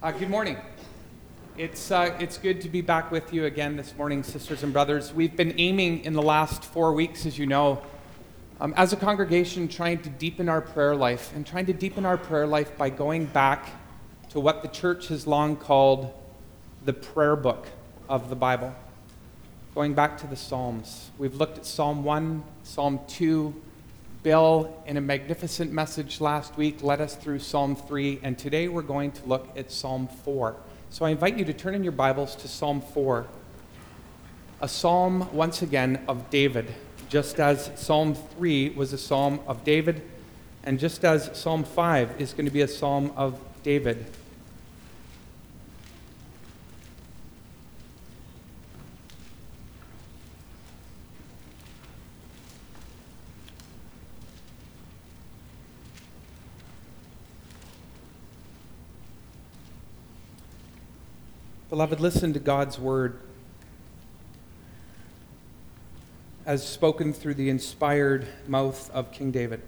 Good morning. It's good to be back with you again this morning, sisters and brothers. We've been aiming in the last 4 weeks, as you know, as a congregation, trying to deepen our prayer life, and trying to deepen our prayer life by going back to what the church has long called the prayer book of the Bible, going back to the Psalms. We've looked at Psalm 1, Psalm 2. Bill, in a magnificent message last week, led us through Psalm 3, and today we're going to look at Psalm 4. So I invite you to turn in your Bibles to Psalm 4, a psalm, once again, of David, just as Psalm 3 was a psalm of David, and just as Psalm 5 is going to be a psalm of David. Beloved, listen to God's word as spoken through the inspired mouth of King David.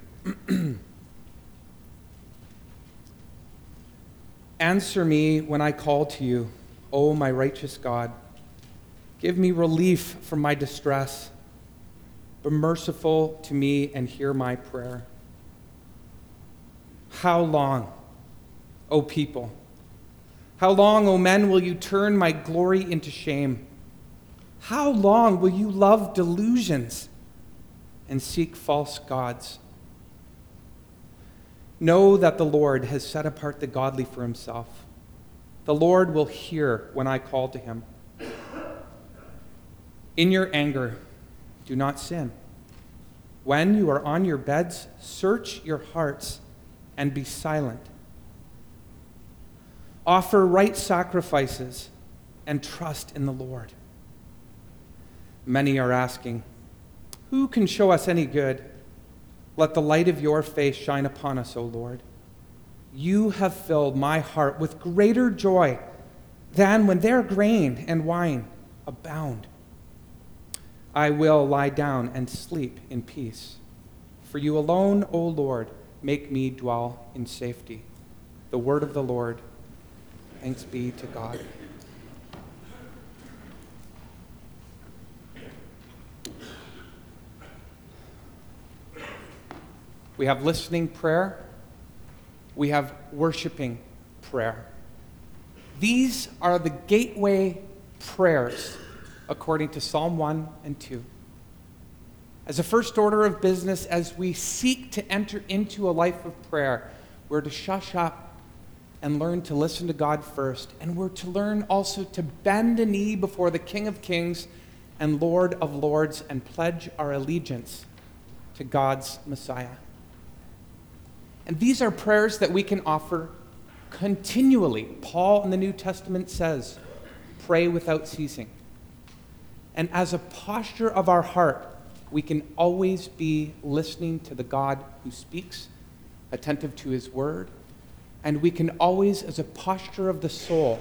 Answer me when I call to you, O my righteous God. Give me relief from my distress. Be merciful to me and hear my prayer. How long, O people? How long, O men, will you turn my glory into shame? How long will you love delusions and seek false gods? Know that the Lord has set apart the godly for himself. The Lord will hear when I call to him. In your anger, do not sin. When you are on your beds, search your hearts and be silent. Offer right sacrifices and trust in the Lord. Many are asking, who can show us any good? Let the light of your face shine upon us, O Lord. You have filled my heart with greater joy than when their grain and wine abound. I will lie down and sleep in peace. For you alone, O Lord, make me dwell in safety. The word of the Lord. Thanks be to God. We have listening prayer. We have worshiping prayer. These are the gateway prayers according to Psalm 1 and 2. As a first order of business, as we seek to enter into a life of prayer, we're to shush up and learn to listen to God first. And we're to learn also to bend a knee before the King of Kings and Lord of Lords and pledge our allegiance to God's Messiah. And these are prayers that we can offer continually. Paul in the New Testament says, pray without ceasing. And as a posture of our heart, we can always be listening to the God who speaks, attentive to his word. And we can always, as a posture of the soul,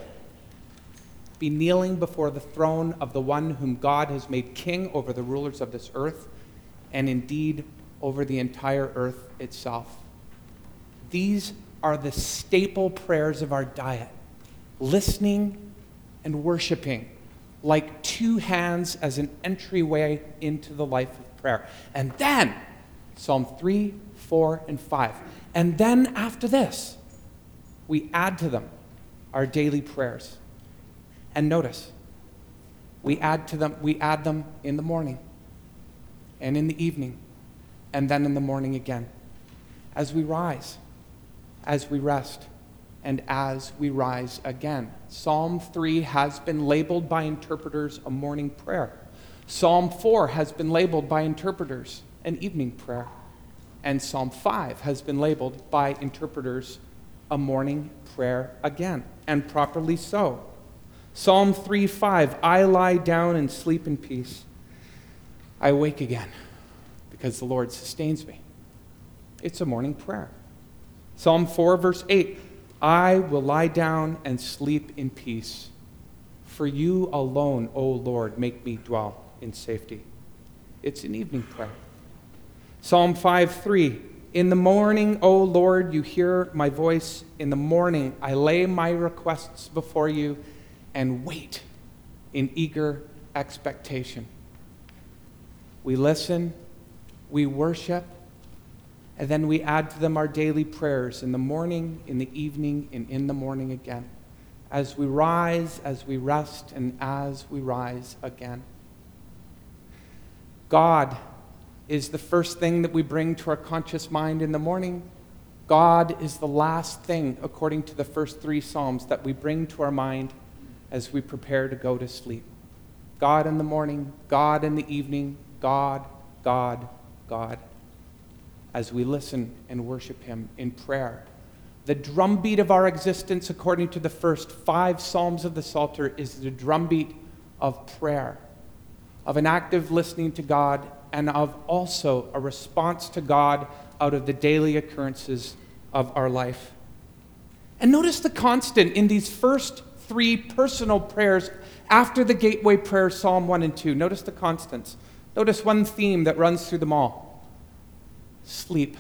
be kneeling before the throne of the one whom God has made king over the rulers of this earth, and indeed over the entire earth itself. These are the staple prayers of our diet, listening and worshiping, like two hands as an entryway into the life of prayer. And then, Psalm 3, 4, and 5. And then after this, we add to them our daily prayers. And notice, we add them in the morning and in the evening and then in the morning again. As we rise, as we rest, and as we rise again. Psalm 3 has been labeled by interpreters a morning prayer. Psalm 4 has been labeled by interpreters an evening prayer. And Psalm 5 has been labeled by interpreters a morning prayer again, and properly so. Psalm 3:5, I lie down and sleep in peace. I awake again because the Lord sustains me. It's a morning prayer. Psalm 4, verse 8, I will lie down and sleep in peace. For you alone, O Lord, make me dwell in safety. It's an evening prayer. Psalm 5:3, In the morning, O Lord, you hear my voice. In the morning, I lay my requests before you and wait in eager expectation. We listen, we worship, and then we add to them our daily prayers in the morning, in the evening, and in the morning again. As we rise, as we rest, and as we rise again. God is the first thing that we bring to our conscious mind in the morning. God is the last thing, according to the first 3 Psalms, that we bring to our mind as we prepare to go to sleep. God in the morning, God in the evening, God, God, God, as we listen and worship him in prayer. The drumbeat of our existence, according to the first 5 Psalms of the Psalter, is the drumbeat of prayer, of an active listening to God, and of also a response to God out of the daily occurrences of our life. And notice the constant in these first 3 personal prayers after the gateway prayer, Psalm 1 and 2. Notice the constants. Notice one theme that runs through them all. Sleep.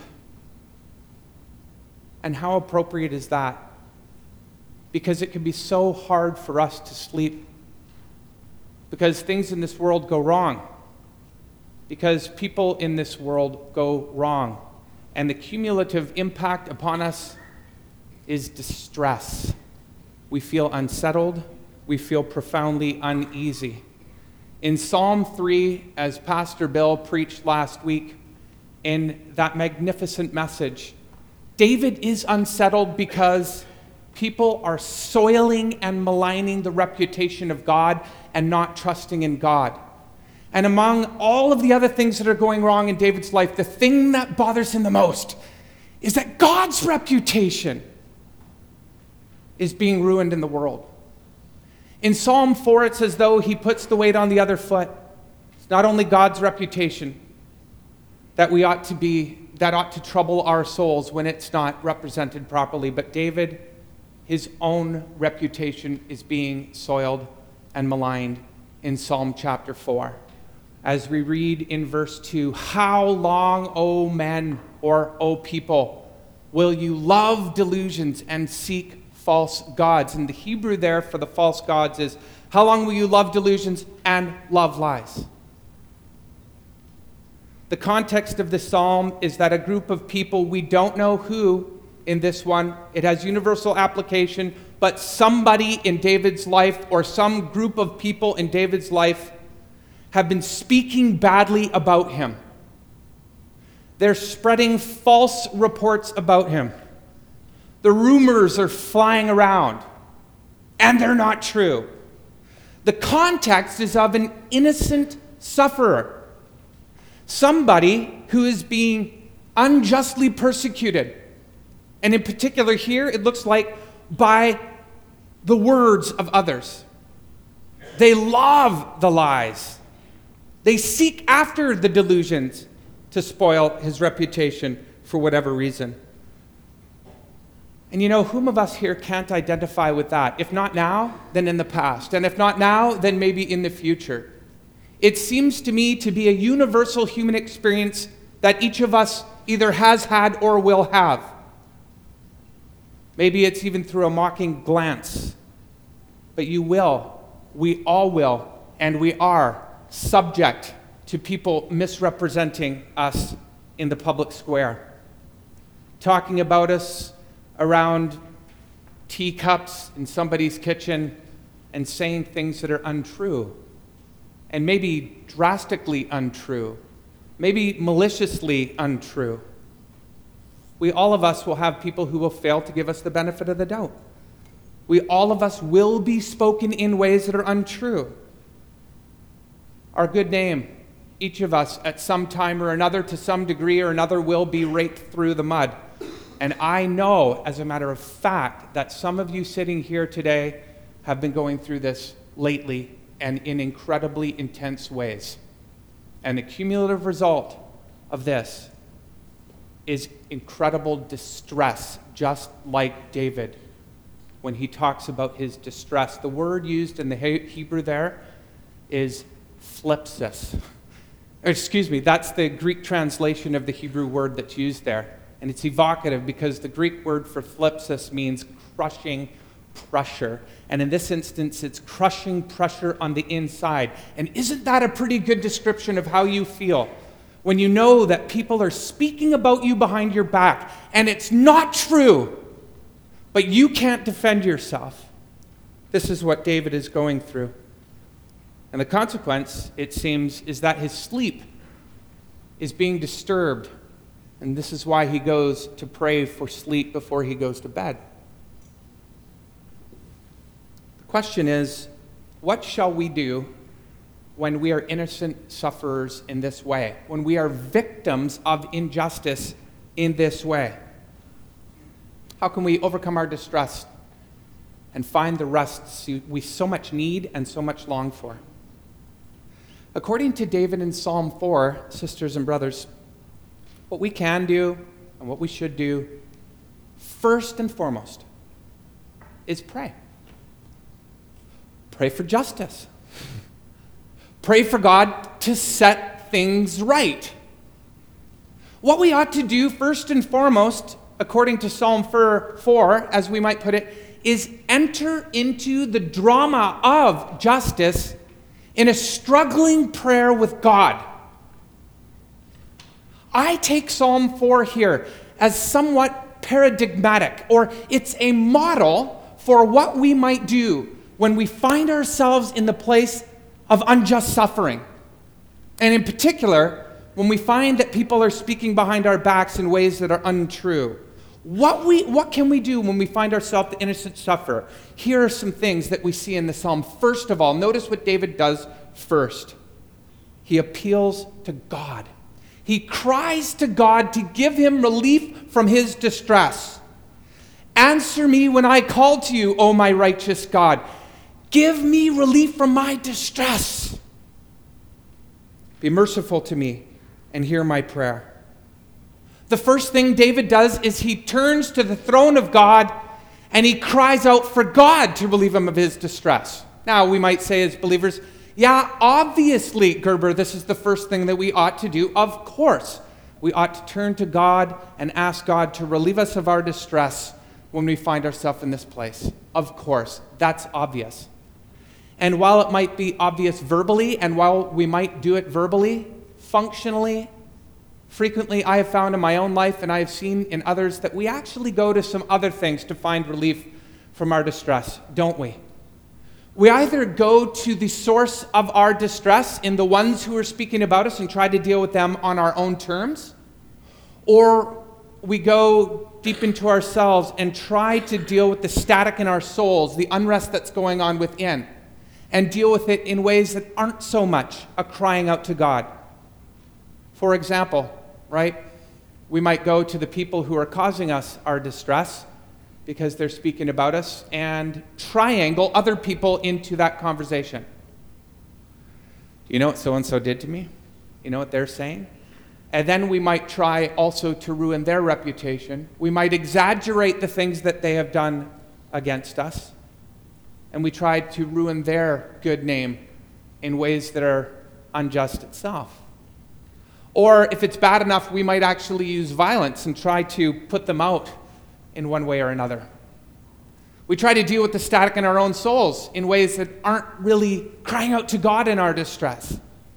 And how appropriate is that? Because it can be so hard for us to sleep. Because things in this world go wrong. Because people in this world go wrong. And the cumulative impact upon us is distress. We feel unsettled. We feel profoundly uneasy. In Psalm 3, as Pastor Bill preached last week, in that magnificent message, David is unsettled because people are soiling and maligning the reputation of God and not trusting in God. And among all of the other things that are going wrong in David's life, the thing that bothers him the most is that God's reputation is being ruined in the world. In Psalm 4, it's as though he puts the weight on the other foot. It's not only God's reputation that ought to trouble our souls when it's not represented properly, but David, his own reputation is being soiled and maligned in Psalm chapter 4. As we read in verse 2, "How long, O men, or O people, will you love delusions and seek false gods?" And the Hebrew there for the false gods is, "How long will you love delusions and love lies?" The context of this psalm is that a group of people, we don't know who in this one, it has universal application, but somebody in David's life or some group of people in David's life have been speaking badly about him. They're spreading false reports about him. The rumors are flying around, and they're not true. The context is of an innocent sufferer. Somebody who is being unjustly persecuted. And in particular here, it looks like by the words of others. They love the lies. They seek after the delusions to spoil his reputation for whatever reason. And you know, whom of us here can't identify with that? If not now, then in the past. And if not now, then maybe in the future. It seems to me to be a universal human experience that each of us either has had or will have. Maybe it's even through a mocking glance. But you will, we all will, and we are subject to people misrepresenting us in the public square. Talking about us around teacups in somebody's kitchen and saying things that are untrue. And maybe drastically untrue, maybe maliciously untrue. All of us will have people who will fail to give us the benefit of the doubt. All of us will be spoken in ways that are untrue. Our good name, each of us at some time or another, to some degree or another, will be raked through the mud. And I know, as a matter of fact, that some of you sitting here today have been going through this lately and in incredibly intense ways. And the cumulative result of this is incredible distress, just like David when he talks about his distress. The word used in the Hebrew there is thlipsis. Excuse me, that's the Greek translation of the Hebrew word that's used there. And it's evocative because the Greek word for thlipsis means crushing pressure. And in this instance, it's crushing pressure on the inside. And isn't that a pretty good description of how you feel when you know that people are speaking about you behind your back and it's not true, but you can't defend yourself? This is what David is going through. And the consequence, it seems, is that his sleep is being disturbed. And this is why he goes to pray for sleep before he goes to bed. The question is, what shall we do when we are innocent sufferers in this way, when we are victims of injustice in this way? How can we overcome our distress and find the rest we so much need and so much long for? According to David in Psalm 4, sisters and brothers, what we can do and what we should do, first and foremost, is pray. Pray for justice. Pray for God to set things right. What we ought to do first and foremost, according to Psalm 4, as we might put it, is enter into the drama of justice in a struggling prayer with God. I take Psalm 4 here as somewhat paradigmatic, or it's a model for what we might do when we find ourselves in the place of unjust suffering. And in particular, when we find that people are speaking behind our backs in ways that are untrue. What can we do when we find ourselves the innocent sufferer? Here are some things that we see in the psalm. First of all, notice what David does first. He appeals to God. He cries to God to give him relief from his distress. Answer me when I call to you, O my righteous God. Give me relief from my distress. Be merciful to me and hear my prayer. The first thing David does is he turns to the throne of God and he cries out for God to relieve him of his distress. Now, we might say as believers, yeah, obviously, Gerber, this is the first thing that we ought to do. Of course, we ought to turn to God and ask God to relieve us of our distress when we find ourselves in this place. Of course, that's obvious. And while it might be obvious verbally, and while we might do it verbally, functionally, frequently I have found in my own life and I have seen in others that we actually go to some other things to find relief from our distress, don't we? We either go to the source of our distress in the ones who are speaking about us and try to deal with them on our own terms, or we go deep into ourselves and try to deal with the static in our souls, the unrest that's going on within, and deal with it in ways that aren't so much a crying out to God. For example, right, we might go to the people who are causing us our distress because they're speaking about us and triangle other people into that conversation. Do you know what so-and-so did to me? You know what they're saying? And then we might try also to ruin their reputation. We might exaggerate the things that they have done against us. And we try to ruin their good name in ways that are unjust itself. Or if it's bad enough, we might actually use violence and try to put them out in one way or another. We try to deal with the static in our own souls in ways that aren't really crying out to God in our distress.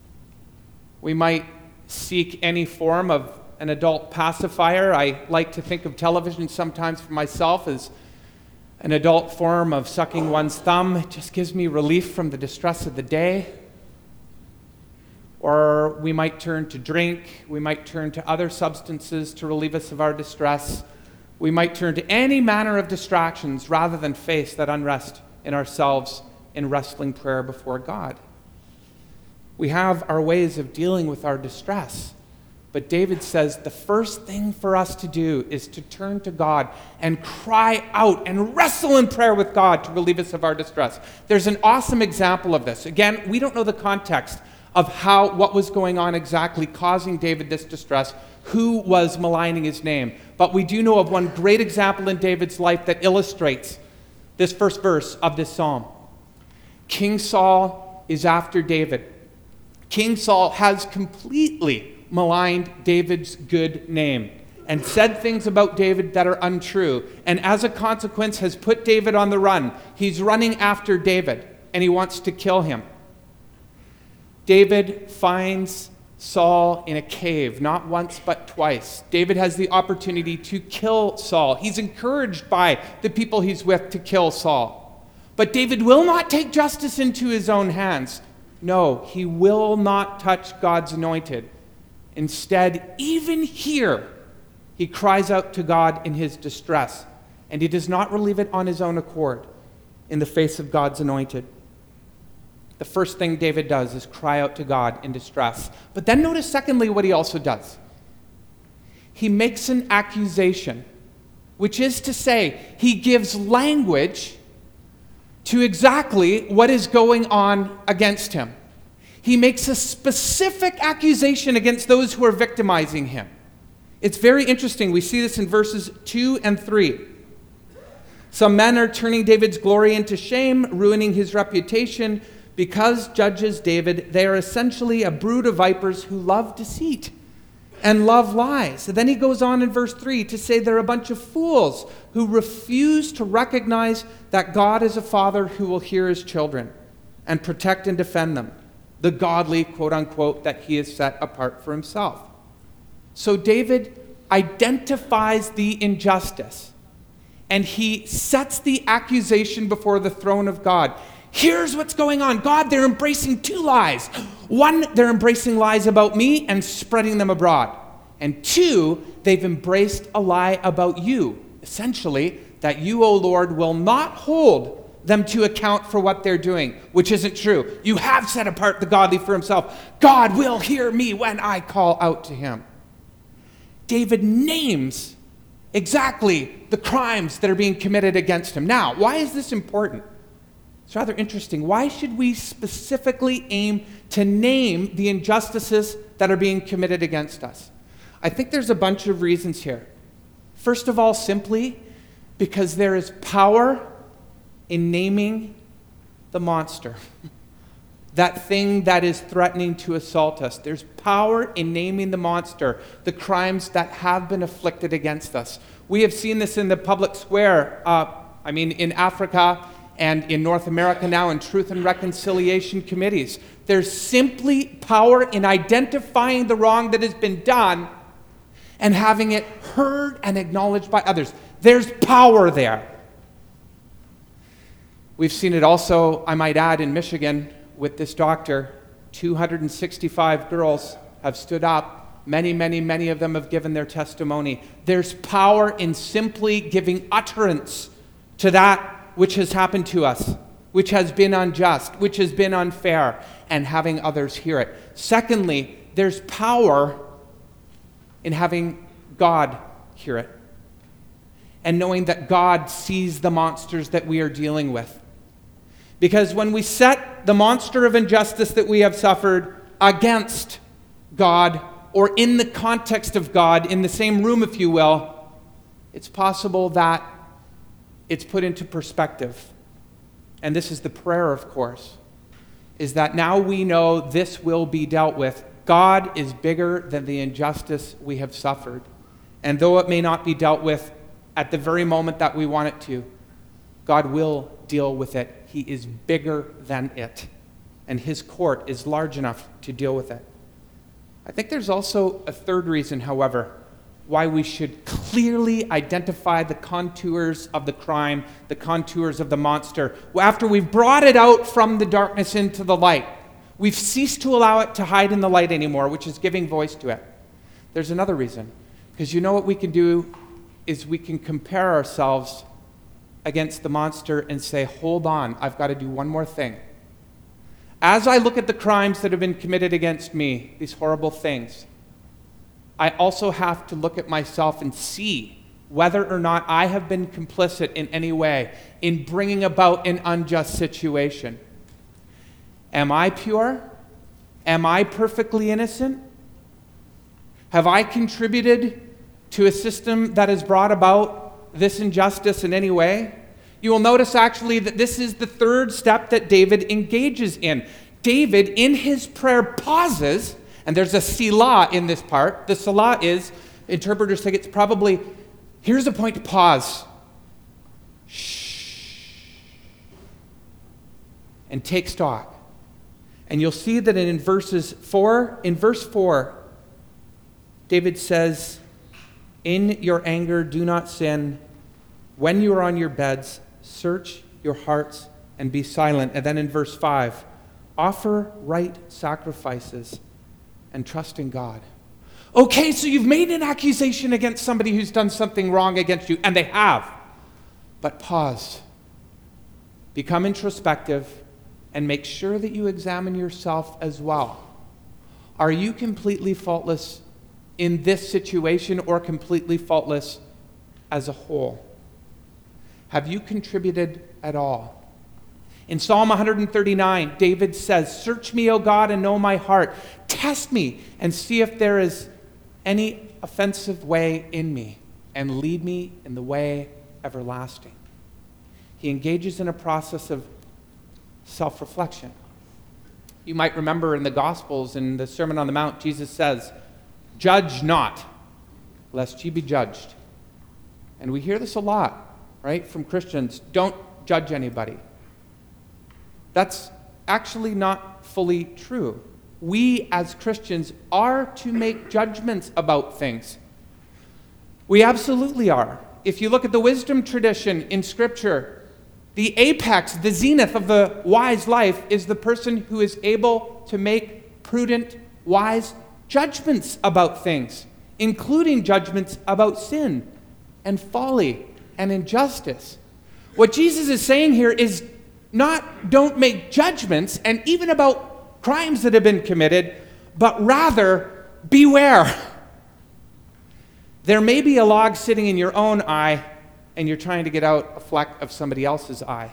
We might seek any form of an adult pacifier. I like to think of television sometimes for myself as an adult form of sucking one's thumb. It just gives me relief from the distress of the day. Or we might turn to drink. We might turn to other substances to relieve us of our distress. We might turn to any manner of distractions rather than face that unrest in ourselves in wrestling prayer before God. We have our ways of dealing with our distress. But David says the first thing for us to do is to turn to God and cry out and wrestle in prayer with God to relieve us of our distress. There's an awesome example of this. Again, we don't know the context of what was going on exactly causing David this distress, who was maligning his name. But we do know of one great example in David's life that illustrates this first verse of this psalm. King Saul is after David. King Saul has completely maligned David's good name. and said things about David that are untrue, and as a consequence has put David on the run. He's running after David, and he wants to kill him. David finds Saul in a cave, not once but twice. David has the opportunity to kill Saul. He's encouraged by the people he's with to kill Saul. But David will not take justice into his own hands. No, he will not touch God's anointed. Instead, even here, he cries out to God in his distress, and he does not relieve it on his own accord in the face of God's anointed. The first thing David does is cry out to God in distress. But then notice secondly what he also does. He makes an accusation, which is to say, he gives language to exactly what is going on against him. He makes a specific accusation against those who are victimizing him. It's very interesting. We see this in verses 2 and 3. Some men are turning David's glory into shame, ruining his reputation. Because, judges David, they are essentially a brood of vipers who love deceit and love lies. And then he goes on in verse 3 to say they're a bunch of fools who refuse to recognize that God is a father who will hear his children and protect and defend them, the godly, quote unquote, that he has set apart for himself. So David identifies the injustice, and he sets the accusation before the throne of God. Here's what's going on. God, they're embracing two lies. One, they're embracing lies about me and spreading them abroad. And two, they've embraced a lie about you. Essentially, that you, O Lord, will not hold them to account for what they're doing, which isn't true. You have set apart the godly for himself. God will hear me when I call out to him. David names exactly the crimes that are being committed against him. Now, why is this important? It's rather interesting. Why should we specifically aim to name the injustices that are being committed against us? I think there's a bunch of reasons here. First of all, simply because there is power in naming the monster, that thing that is threatening to assault us. There's power in naming the monster, the crimes that have been afflicted against us. We have seen this in the public square, in Africa, and in North America now in truth and reconciliation committees. There's simply power in identifying the wrong that has been done and having it heard and acknowledged by others. There's power there. We've seen it also, I might add, in Michigan with this doctor. 265 girls have stood up. Many, many, many of them have given their testimony. There's power in simply giving utterance to that which has happened to us, which has been unjust, which has been unfair, and having others hear it. Secondly, there's power in having God hear it and knowing that God sees the monsters that we are dealing with. Because when we set the monster of injustice that we have suffered against God, or in the context of God, in the same room, if you will, it's possible that it's put into perspective. And this is the prayer, of course, is that now we know this will be dealt with. God is bigger than the injustice we have suffered. And though it may not be dealt with at the very moment that we want it to, God will deal with it. He is bigger than it. And his court is large enough to deal with it. I think there's also a third reason, however, why we should clearly identify the contours of the crime, the contours of the monster. After we've brought it out from the darkness into the light, we've ceased to allow it to hide in the light anymore, which is giving voice to it. There's another reason. Because you know what we can do is we can compare ourselves against the monster and say, hold on, I've got to do one more thing. As I look at the crimes that have been committed against me, these horrible things, I also have to look at myself and see whether or not I have been complicit in any way in bringing about an unjust situation. Am I pure? Am I perfectly innocent? Have I contributed to a system that has brought about this injustice in any way? You will notice actually that this is the third step that David engages in. David, in his prayer, pauses, and there's a Selah in this part. The Selah is interpreters think it's probably, here's a point to pause. Shh. And take stock. And you'll see that in verse 4, David says, in your anger, do not sin. When you are on your beds, search your hearts and be silent. And then in verse 5, offer right sacrifices and trust in God. Okay, so you've made an accusation against somebody who's done something wrong against you, and they have. But pause. Become introspective and make sure that you examine yourself as well. Are you completely faultless in this situation or completely faultless as a whole? Have you contributed at all? In Psalm 139, David says, search me, O God, and know my heart. Test me and see if there is any offensive way in me, and lead me in the way everlasting. He engages in a process of self-reflection. You might remember in the Gospels, in the Sermon on the Mount, Jesus says, judge not, lest ye be judged. And we hear this a lot, right, from Christians. Don't judge anybody. That's actually not fully true. We as Christians are to make judgments about things. We absolutely are. If you look at the wisdom tradition in Scripture, the apex, the zenith of the wise life is the person who is able to make prudent, wise judgments about things, including judgments about sin and folly and injustice. What Jesus is saying here is not don't make judgments, and even about crimes that have been committed, but rather beware. There may be a log sitting in your own eye, and you're trying to get out a fleck of somebody else's eye.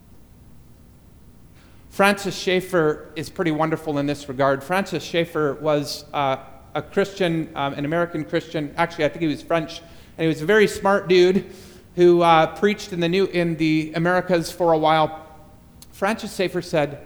Francis Schaeffer is pretty wonderful in this regard. Francis Schaeffer was a Christian, an American Christian. Actually, I think he was French, and he was a very smart dude who preached in the Americas for a while. Francis Schaeffer said,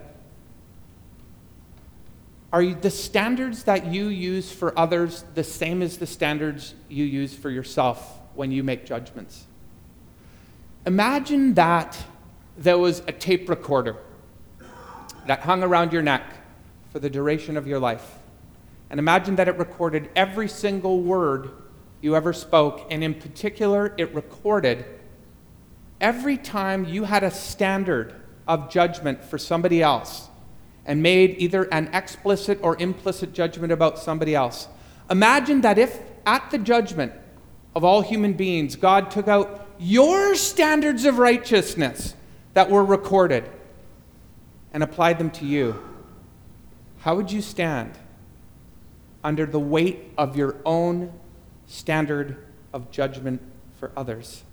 are the standards that you use for others the same as the standards you use for yourself when you make judgments? Imagine that there was a tape recorder that hung around your neck for the duration of your life. And imagine that it recorded every single word you ever spoke, and in particular, it recorded every time you had a standard of judgment for somebody else and made either an explicit or implicit judgment about somebody else. Imagine that if at the judgment of all human beings, God took out your standards of righteousness that were recorded and applied them to you. How would you stand under the weight of your own standard of judgment for others?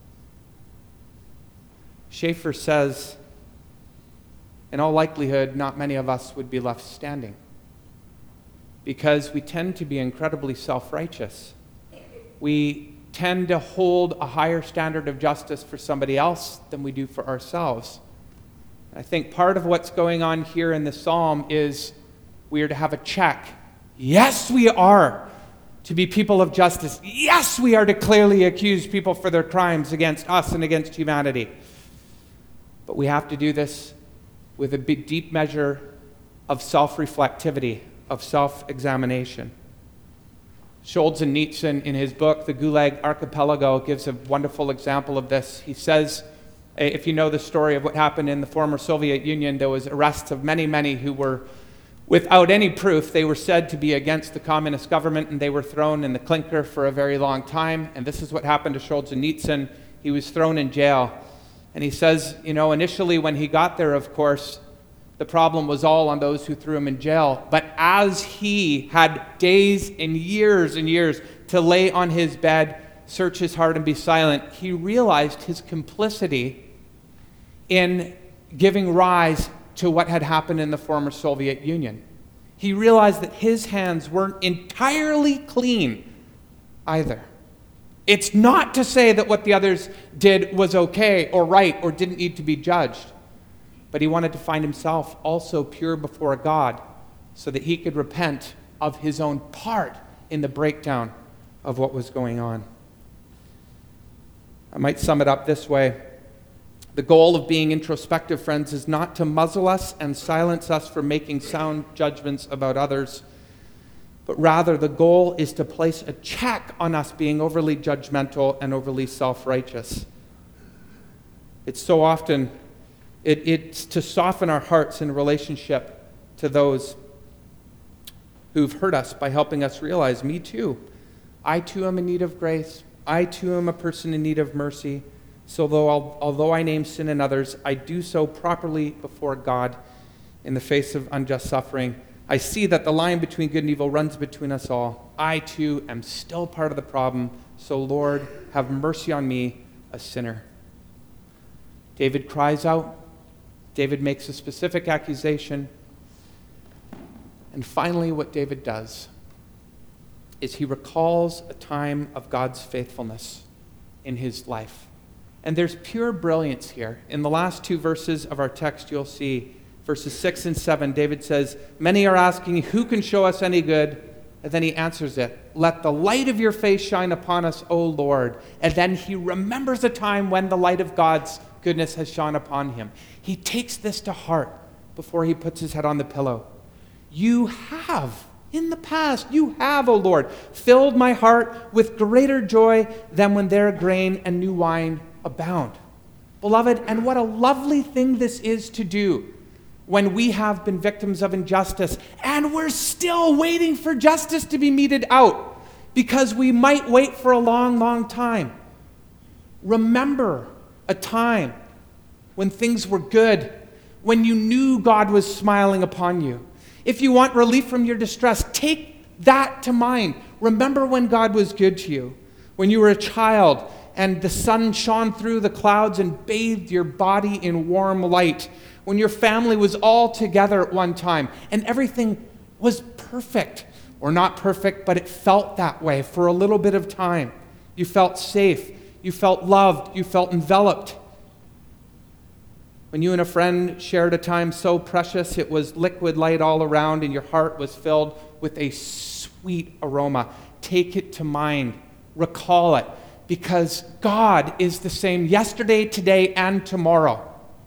Schaeffer says, in all likelihood, not many of us would be left standing, because we tend to be incredibly self-righteous. We tend to hold a higher standard of justice for somebody else than we do for ourselves. I think part of what's going on here in the psalm is we are to have a check. Yes, we are to be people of justice. Yes, we are to clearly accuse people for their crimes against us and against humanity. But we have to do this with a deep measure of self-reflectivity, of self-examination. Solzhenitsyn, in his book, The Gulag Archipelago, gives a wonderful example of this. He says, if you know the story of what happened in the former Soviet Union, there was arrests of many, many who were without any proof. They were said to be against the communist government, and they were thrown in the clinker for a very long time. And this is what happened to Solzhenitsyn. He was thrown in jail. And he says, initially when he got there, of course, the problem was all on those who threw him in jail. But as he had days and years to lay on his bed, search his heart and be silent, he realized his complicity in giving rise to what had happened in the former Soviet Union. He realized that his hands weren't entirely clean either. It's not to say that what the others did was okay or right or didn't need to be judged, but he wanted to find himself also pure before God so that he could repent of his own part in the breakdown of what was going on. I might sum it up this way. The goal of being introspective, friends, is not to muzzle us and silence us from making sound judgments about others, but rather the goal is to place a check on us being overly judgmental and overly self-righteous. It's so often, it's to soften our hearts in relationship to those who've hurt us by helping us realize, me too. I too am in need of grace. I too am a person in need of mercy. So although I name sin in others, I do so properly before God in the face of unjust suffering. I see that the line between good and evil runs between us all. I too am still part of the problem. So Lord, have mercy on me, a sinner. David cries out. David makes a specific accusation. And finally, what David does is he recalls a time of God's faithfulness in his life. And there's pure brilliance here. In the last two verses of our text, you'll see verses 6 and 7, David says, many are asking, who can show us any good? And then he answers it, let the light of your face shine upon us, O Lord. And then he remembers a time when the light of God's goodness has shone upon him. He takes this to heart before he puts his head on the pillow. You have, in the past, you have, O Lord, filled my heart with greater joy than when their grain and new wine abound. Beloved, and what a lovely thing this is to do when we have been victims of injustice and we're still waiting for justice to be meted out because we might wait for a long, long time. Remember a time when things were good, when you knew God was smiling upon you. If you want relief from your distress, take that to mind. Remember when God was good to you, when you were a child and the sun shone through the clouds and bathed your body in warm light, when your family was all together at one time and everything was perfect, or not perfect, but it felt that way for a little bit of time. You felt safe, you felt loved, you felt enveloped. When you and a friend shared a time so precious, it was liquid light all around and your heart was filled with a sweet aroma. Take it to mind. Recall it. Because God is the same yesterday, today, and tomorrow.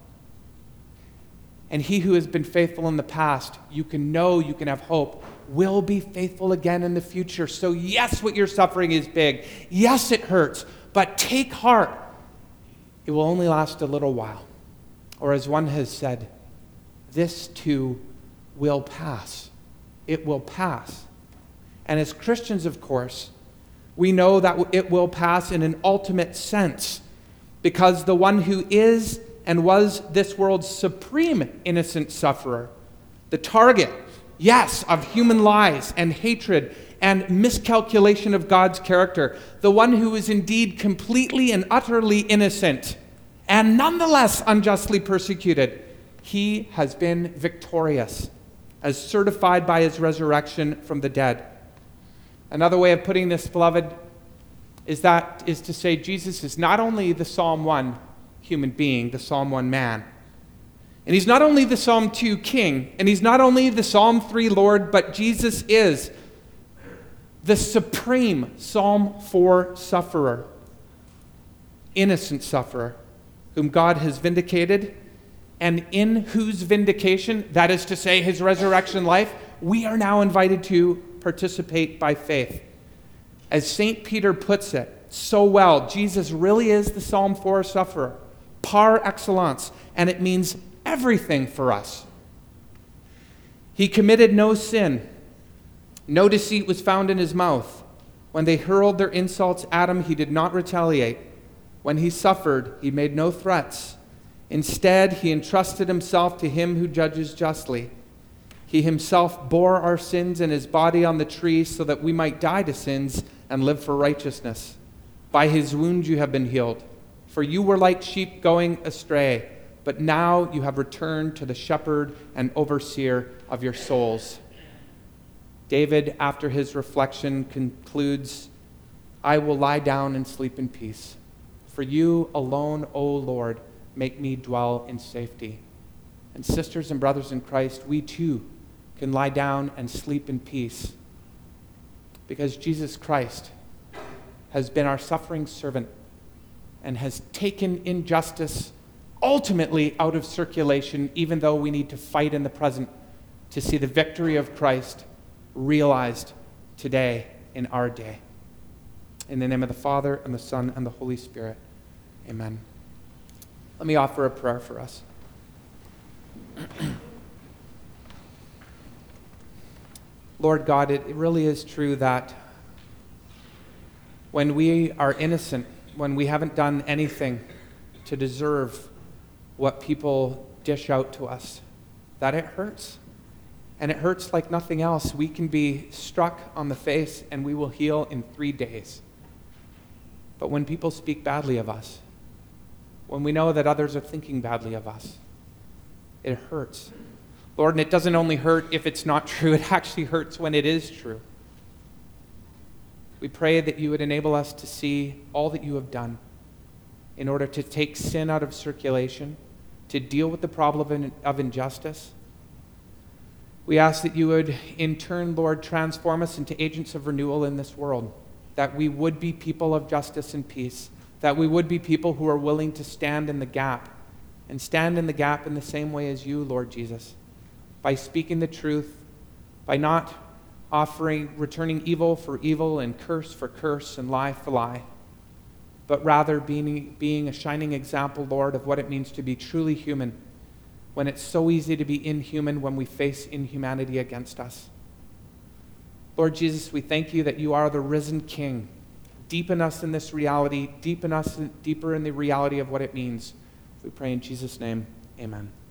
And he who has been faithful in the past, you can know, you can have hope, will be faithful again in the future. So yes, what you're suffering is big. Yes, it hurts. But take heart. It will only last a little while. Or as one has said, this too will pass. It will pass. And as Christians, of course, we know that it will pass in an ultimate sense because the one who is and was this world's supreme innocent sufferer, the target, yes, of human lies and hatred and miscalculation of God's character, the one who is indeed completely and utterly innocent, and nonetheless unjustly persecuted, he has been victorious, as certified by his resurrection from the dead. Another way of putting this, beloved, is to say Jesus is not only the Psalm 1 human being, the Psalm 1 man, and he's not only the Psalm 2 king, and he's not only the Psalm 3 Lord, but Jesus is the supreme Psalm 4 sufferer, innocent sufferer, whom God has vindicated, and in whose vindication, that is to say his resurrection life, we are now invited to participate by faith. As St. Peter puts it so well, Jesus really is the Psalm 4 sufferer, par excellence, and it means everything for us. He committed no sin. No deceit was found in his mouth. When they hurled their insults at him, he did not retaliate. When he suffered, he made no threats. Instead, he entrusted himself to him who judges justly. He himself bore our sins in his body on the tree so that we might die to sins and live for righteousness. By his wounds you have been healed. For you were like sheep going astray, but now you have returned to the shepherd and overseer of your souls. David, after his reflection, concludes, I will lie down and sleep in peace. For you alone, O Lord, make me dwell in safety. And sisters and brothers in Christ, we too can lie down and sleep in peace because Jesus Christ has been our suffering servant and has taken injustice ultimately out of circulation, even though we need to fight in the present to see the victory of Christ realized today in our day. In the name of the Father, and the Son, and the Holy Spirit. Amen. Let me offer a prayer for us. Lord God, it really is true that when we are innocent, when we haven't done anything to deserve what people dish out to us, that it hurts. And it hurts like nothing else. We can be struck on the face and we will heal in 3 days. But when people speak badly of us, when we know that others are thinking badly of us, it hurts. Lord, and it doesn't only hurt if it's not true, it actually hurts when it is true. We pray that you would enable us to see all that you have done in order to take sin out of circulation, to deal with the problem of injustice. We ask that you would, in turn, Lord, transform us into agents of renewal in this world, that we would be people of justice and peace, that we would be people who are willing to stand in the gap, and stand in the gap in the same way as you, Lord Jesus, by speaking the truth, by not returning evil for evil and curse for curse and lie for lie, but rather being a shining example, Lord, of what it means to be truly human, when it's so easy to be inhuman when we face inhumanity against us. Lord Jesus, we thank you that you are the risen King. Deepen us in this reality, deeper in the reality of what it means. We pray in Jesus' name, amen.